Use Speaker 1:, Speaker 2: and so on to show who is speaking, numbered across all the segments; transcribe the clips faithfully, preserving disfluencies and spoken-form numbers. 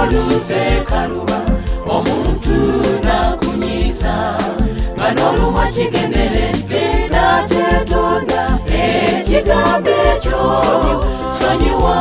Speaker 1: oluse kaluba omuntu nakunyiza nga n'olumwa kigenderedde n'atetonda ekigambo ekyo sonyiwa.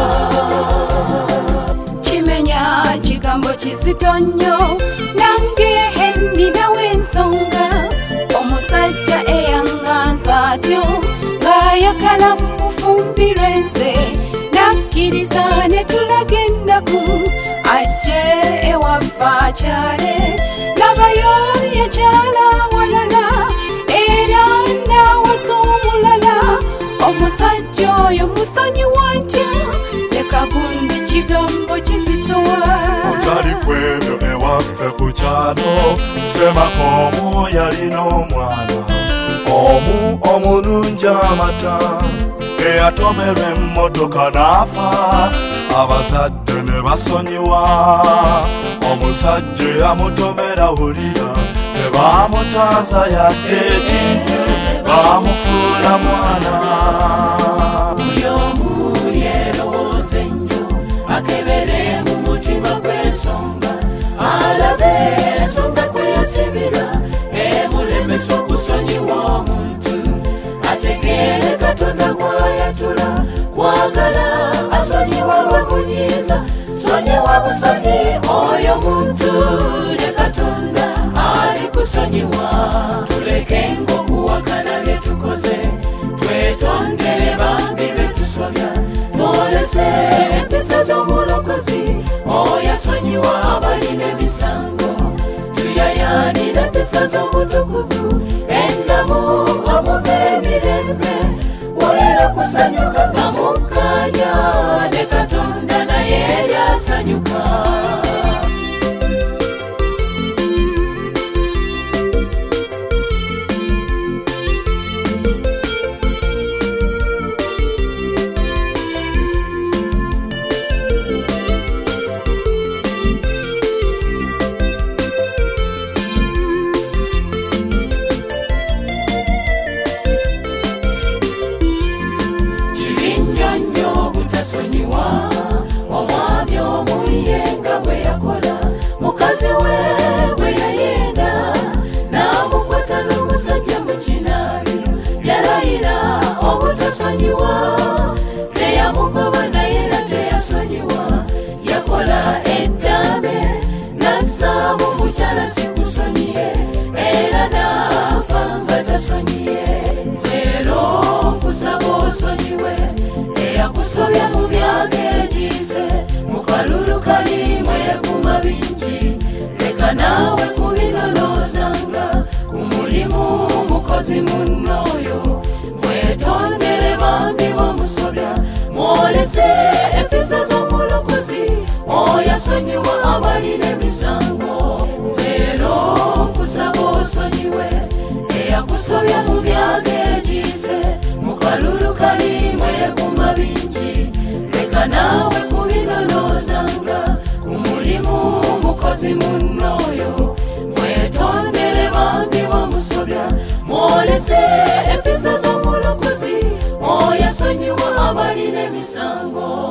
Speaker 2: Kimenya kigambo kizito nnyo nange nninawo ensonga omusajja eyaŋŋanza atyo ng'ayagala mufumbirwe nze nakkiriza ne tulaga ennaku ajje ewaffe akyale labayo yakyala walala era nawasa omulala omusajja oyo musonyiwa ntya leka gundi kigambo kizitowa.
Speaker 3: Kutali kwebyo ewaffe ku kyalo Semakomo yalina omwana omu omulungi amata eyatomerwa emmotoka n'afa abazadde ne basonyiwa. Omusajja eyamutomera wulira ne bamutaza yadde ekintu bamufuula mwana.
Speaker 1: Buli omu yerowooze nnyo akebere mu mutima gw'ensonga alabe ensonga kweyasibira emulemesa okusonyiwa omuntu ategeere Katonda gw'ayatula kwagala asonyiwa bamunyiza sonyiwa busonyi oyo muntu ne Katonda ali kusonyiwa. Tulekenga okuwakana bye tukoze twetondere bambi be tusobya twolese empisa z'omulokozi oyo asonyiwa abalina emisango tuyayaanira empisa z'omutukuvu ennamu omuva emirembe wolera kusanyuka nga mukkanya ne Katonda naye eryasanyuka. Omwami omuyenga bwe yakola mukazi we bwe yayenda n'amukwata n'omusajja mu kinaabiro yalayira obutasonyiwa teyamugoba naye era teyasonyiwa yakola eddambe n'assaamu mukyala sikusonyiye era n'afa nga tasonyiye. Leero nkusaba osonyiwe eyakusobya mu byageegiise mu kalulu kalimu evuma bingi leka naawe kubinoloozanga ku mulimu mukozi munnooyo mwetondere bambi bamusobya mwolese empisa z'omulokozi oyo asonyiwa abalina emisango. Leero nkusaba osonyiwe eyakusobya mu byageegiise mu kalulu kalimu evuma bingi leka naawe kubinoloozanga ku mulimu mukozi munnooyo mwetondere bambi bamusobya mwolese empisa z'omulokozi oyo asonyiwa abalina emisango.